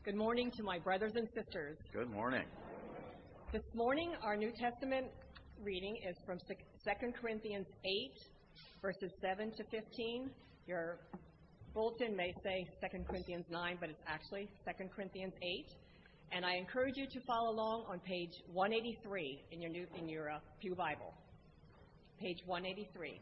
Good morning to my brothers and sisters. Good morning. This morning, our New Testament reading is from 2 Corinthians 8, verses 7 to 15. Your bulletin may say 2 Corinthians 9, but it's actually 2 Corinthians 8. And I encourage you to follow along on page 183 in your Pew Bible. Page 183.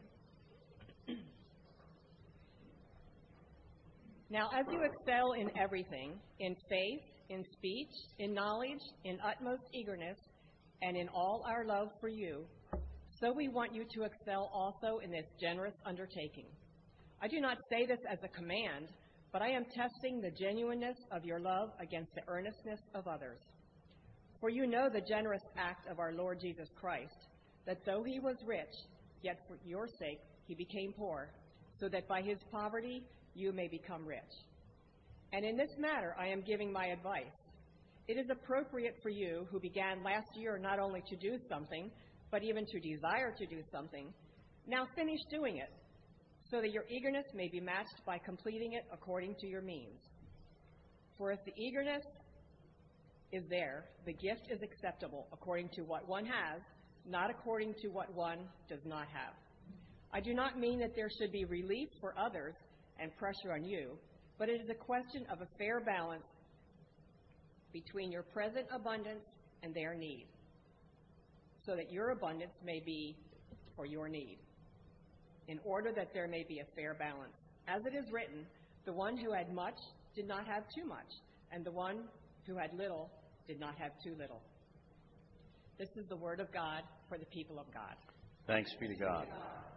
Now, as you excel in everything, in faith, in speech, in knowledge, in utmost eagerness, and in all our love for you, so we want you to excel also in this generous undertaking. I do not say this as a command, but I am testing the genuineness of your love against the earnestness of others. For you know the generous act of our Lord Jesus Christ, that though he was rich, yet for your sake he became poor, so that by his poverty you may become rich. And in this matter I am giving my advice. It is appropriate for you, who began last year not only to do something, but even to desire to do something, now finish doing it, so that your eagerness may be matched by completing it according to your means. For if the eagerness is there, the gift is acceptable according to what one has, not according to what one does not have. I do not mean that there should be relief for others and pressure on you, but it is a question of a fair balance between your present abundance and their need, so that your abundance may be for your need, in order that there may be a fair balance. As it is written, the one who had much did not have too much, and the one who had little did not have too little. This is the word of God for the people of God. Thanks be to God.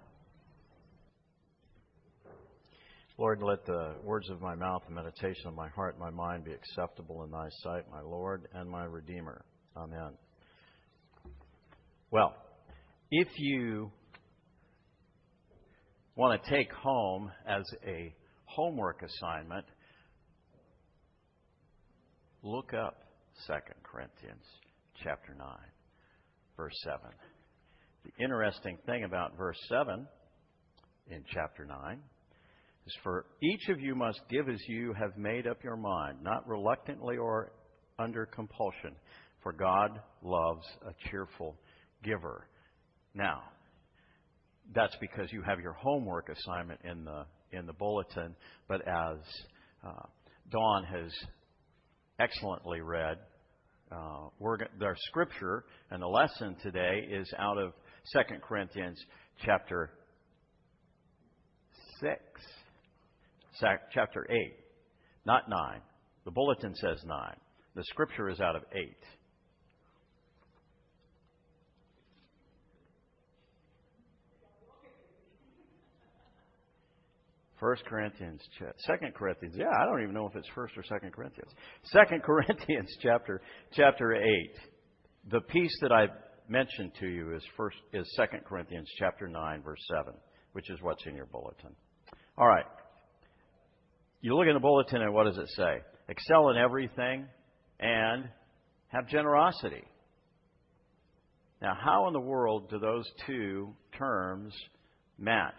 Lord, let the words of my mouth and meditation of my heart and my mind be acceptable in thy sight, my Lord and my Redeemer. Amen. Well, if you want to take home as a homework assignment, look up 2 Corinthians chapter 9, verse 7. The interesting thing about verse 7 in chapter 9 is, for each of you must give as you have made up your mind, not reluctantly or under compulsion, for God loves a cheerful giver. Now, that's because you have your homework assignment in the bulletin, but as Dawn has excellently read, our scripture and the lesson today is out of 2 Corinthians chapter 6. Chapter 8, not 9. The bulletin says 9. The scripture is out of 8. Second Corinthians. Yeah, I don't even know if it's 1st or 2nd Corinthians. 2 Corinthians chapter 8. The piece that I mentioned to you is 2 Corinthians chapter 9, verse 7, which is what's in your bulletin. All right. You look in the bulletin and what does it say? Excel in everything and have generosity. Now, how in the world do those two terms match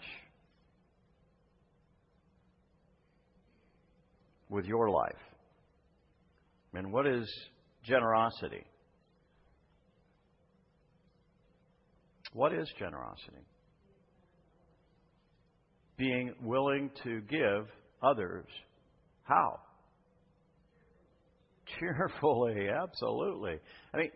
with your life? And what is generosity? What is generosity? Being willing to give others. How? Cheerfully, absolutely. I mean,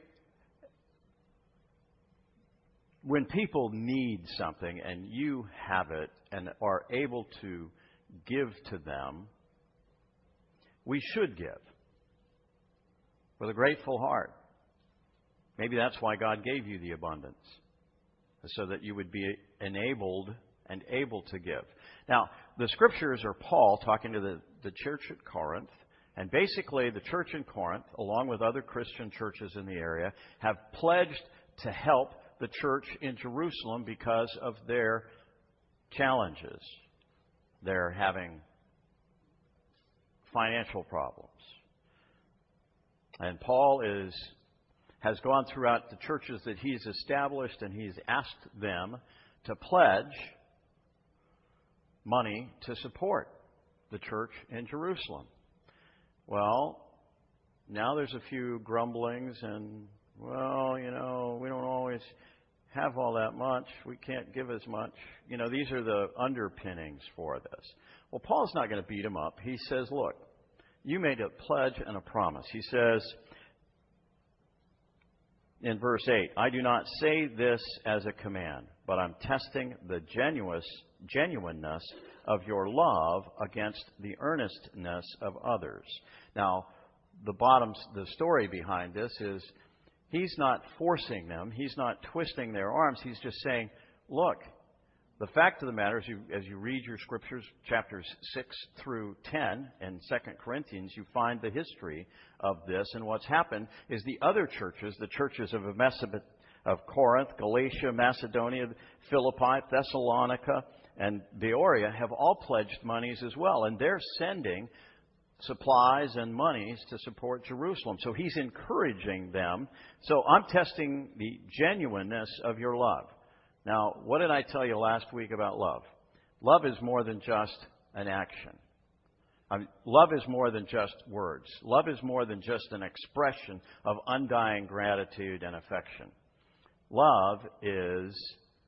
when people need something and you have it and are able to give to them, we should give with a grateful heart. Maybe that's why God gave you the abundance, so that you would be enabled and able to give. Now, the scriptures are Paul talking to the church at Corinth, and basically the church in Corinth, along with other Christian churches in the area, have pledged to help the church in Jerusalem because of their challenges. They're having financial problems. And Paul has gone throughout the churches that he's established, and he's asked them to pledge money to support the church in Jerusalem. Well, Now there's a few grumblings and, well, we don't always have all that much. We can't give as much. These are the underpinnings for this. Well, Paul's not going to beat him up. He says, look, you made a pledge and a promise. He says in verse 8, I do not say this as a command, but I'm testing the genuineness of your love against the earnestness of others. Now, the story behind this is he's not forcing them. He's not twisting their arms. He's just saying, look, the fact of the matter is, as you read your scriptures, chapters 6 through 10 in 2 Corinthians, you find the history of this. And what's happened is the other churches, the churches of Corinth, Galatia, Macedonia, Philippi, Thessalonica, and Berea have all pledged monies as well. And they're sending supplies and monies to support Jerusalem. So he's encouraging them. So I'm testing the genuineness of your love. Now, what did I tell you last week about love? Love is more than just an action. Love is more than just words. Love is more than just an expression of undying gratitude and affection. Love is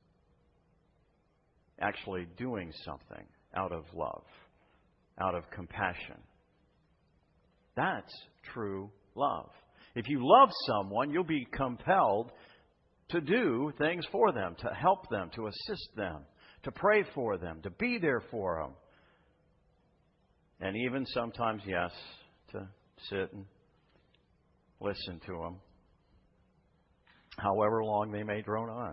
actually doing something out of love, out of compassion. That's true love. If you love someone, you'll be compelled to do things for them, to help them, to assist them, to pray for them, to be there for them. And even sometimes, yes, to sit and listen to them, however long they may drone on.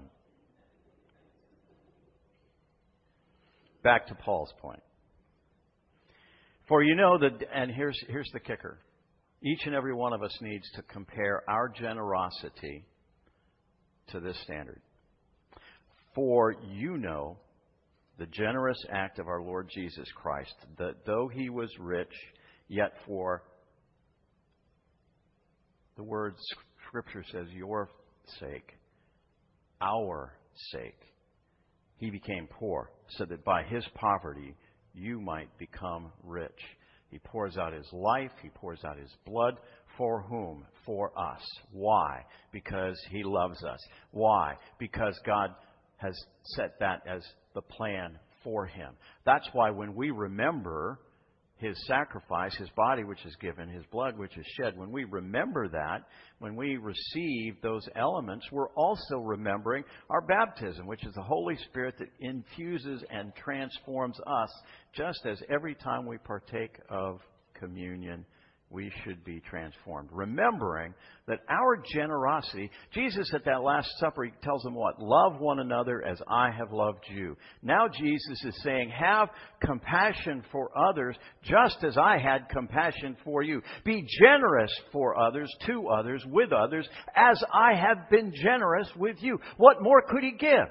Back to Paul's point. For you know that, and here's the kicker. Each and every one of us needs to compare our generosity to this standard. For you know the generous act of our Lord Jesus Christ, that though he was rich, yet for the word Scripture says, your sake, our sake, he became poor, so that by his poverty you might become rich. He pours out his life. He pours out his blood. For whom? For us. Why? Because he loves us. Why? Because God has set that as the plan for him. That's why when we remember his sacrifice, his body which is given, his blood which is shed, when we remember that, when we receive those elements, we're also remembering our baptism, which is the Holy Spirit that infuses and transforms us, just as every time we partake of communion, we should be transformed. Remembering that our generosity, Jesus at that Last Supper, he tells them what? Love one another as I have loved you. Now Jesus is saying, have compassion for others just as I had compassion for you. Be generous for others, to others, with others, as I have been generous with you. What more could he give?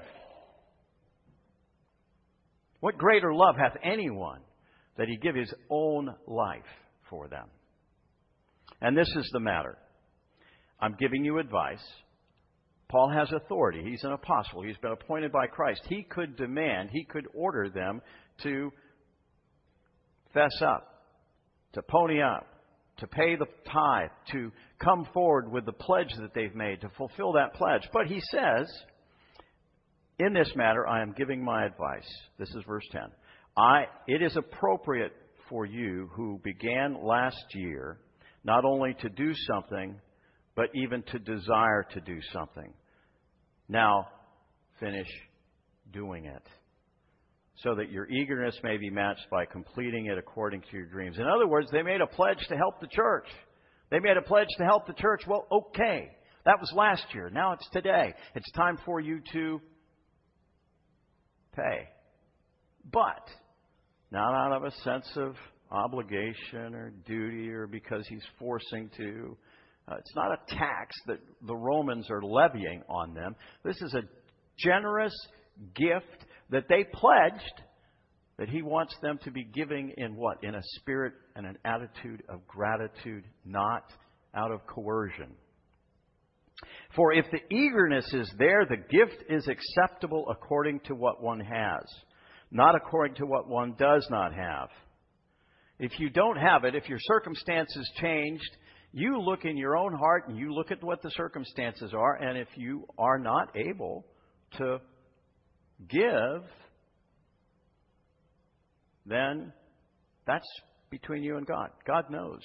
What greater love hath anyone that he give his own life for them? And this is the matter. I'm giving you advice. Paul has authority. He's an apostle. He's been appointed by Christ. He could demand, he could order them to fess up, to pony up, to pay the tithe, to come forward with the pledge that they've made, to fulfill that pledge. But he says, in this matter, I am giving my advice. This is verse 10. It is appropriate for you who began last year not only to do something, but even to desire to do something. Now, finish doing it, so that your eagerness may be matched by completing it according to your dreams. In other words, they made a pledge to help the church. They made a pledge to help the church. Well, okay. That was last year. Now it's today. It's time for you to pay. But not out of a sense of obligation or duty or because he's forcing to. It's not a tax that the Romans are levying on them. This is a generous gift that they pledged that he wants them to be giving in what? In a spirit and an attitude of gratitude, not out of coercion. For if the eagerness is there, the gift is acceptable according to what one has, not according to what one does not have. If you don't have it, if your circumstances changed, You look in your own heart and you look at what the circumstances are, and if you are not able to give, then that's between you and God. God knows.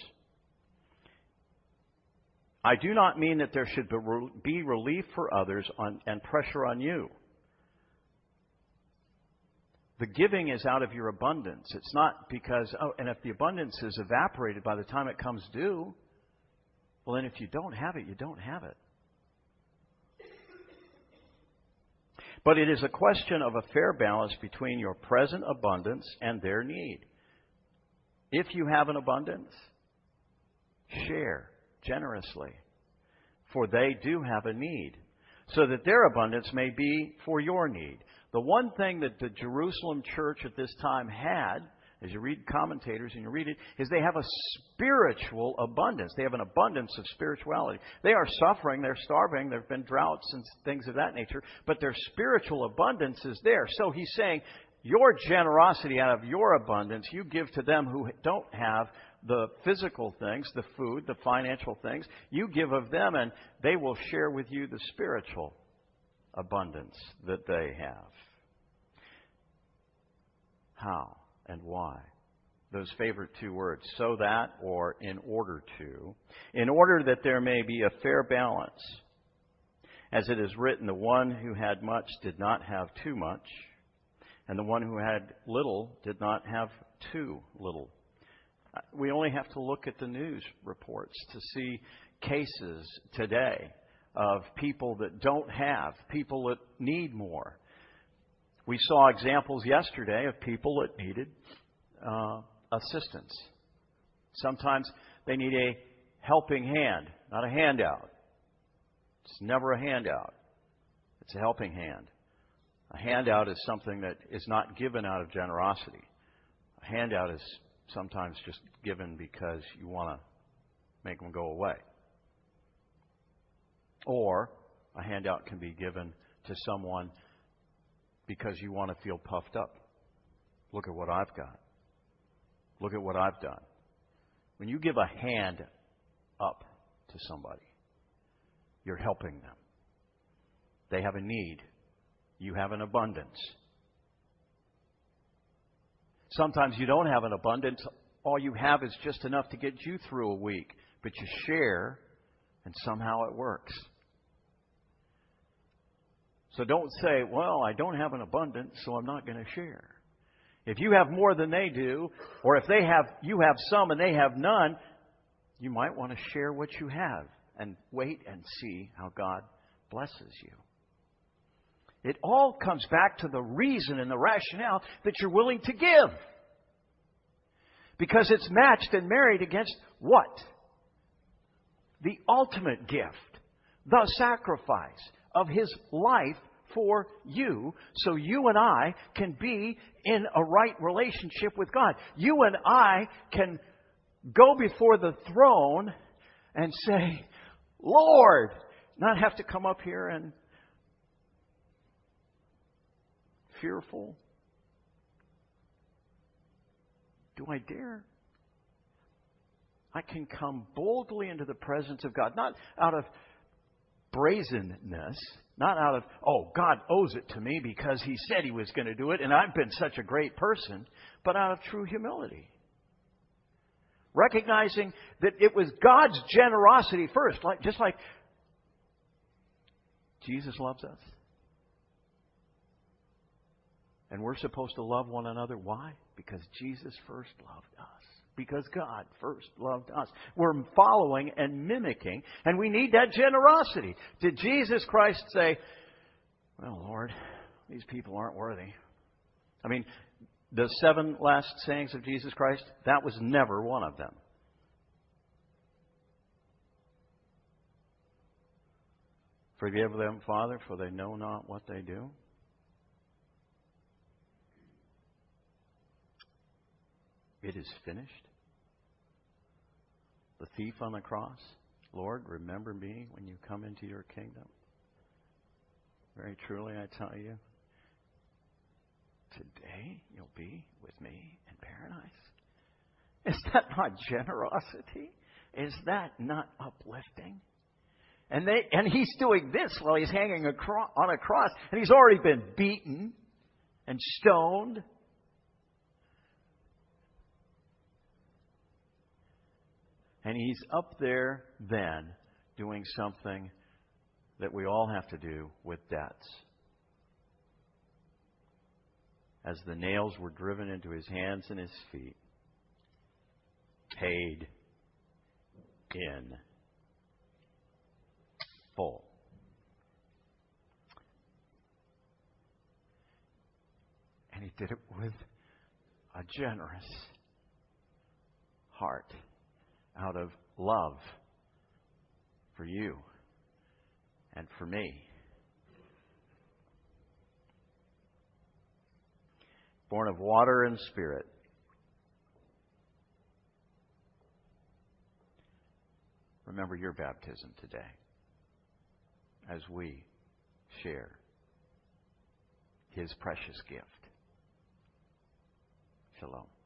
I do not mean that there should be relief for others and pressure on you. The giving is out of your abundance. It's not because, and if the abundance is evaporated by the time it comes due, well, then if you don't have it, you don't have it. But it is a question of a fair balance between your present abundance and their need. If you have an abundance, share generously, for they do have a need, so that their abundance may be for your need. The one thing that the Jerusalem church at this time had, as you read commentators and you read it, is they have a spiritual abundance. They have an abundance of spirituality. They are suffering, they're starving, there have been droughts and things of that nature, but their spiritual abundance is there. So he's saying, your generosity out of your abundance, you give to them who don't have the physical things, the food, the financial things. You give of them, and they will share with you the spiritual abundance that they have. How and why? Those favorite two words, so that or in order to. In order that there may be a fair balance. As it is written, the one who had much did not have too much, and the one who had little did not have too little. We only have to look at the news reports to see cases today of people that don't have, people that need more. We saw examples yesterday of people that needed assistance. Sometimes they need a helping hand, not a handout. It's never a handout. It's a helping hand. A handout is something that is not given out of generosity. A handout is sometimes just given because you want to make them go away. Or a handout can be given to someone because you want to feel puffed up. Look at what I've got. Look at what I've done. When you give a hand up to somebody, you're helping them. They have a need. You have an abundance. Sometimes you don't have an abundance. All you have is just enough to get you through a week. But you share, and somehow it works. So don't say, well, I don't have an abundance, so I'm not going to share. If you have more than they do, or if you have some and they have none, you might want to share what you have and wait and see how God blesses you. It all comes back to the reason and the rationale that you're willing to give. Because it's matched and married against what? The ultimate gift, the sacrifice of His life for you, so you and I can be in a right relationship with God. You and I can go before the throne and say, Lord, not have to come up here and fearful. Do I dare? I can come boldly into the presence of God, not out of brazenness, not out of, oh, God owes it to me because He said He was going to do it and I've been such a great person, but out of true humility. Recognizing that it was God's generosity first, just like Jesus loves us. And we're supposed to love one another. Why? Because Jesus first loved us. Because God first loved us. We're following and mimicking, and we need that generosity. Did Jesus Christ say, well, Lord, these people aren't worthy? I mean, the 7 last sayings of Jesus Christ, that was never one of them. Forgive them, Father, for they know not what they do. It is finished. The thief on the cross, Lord, remember me when you come into your kingdom. Very truly, I tell you, today you'll be with me in paradise. Is that not generosity? Is that not uplifting? And he's doing this while he's hanging on a cross, and he's already been beaten and stoned. And he's up there then doing something that we all have to do with debts. As the nails were driven into his hands and his feet, paid in full. And he did it with a generous heart out of love for you and for me. Born of water and spirit. Remember your baptism today as we share His precious gift. Shalom.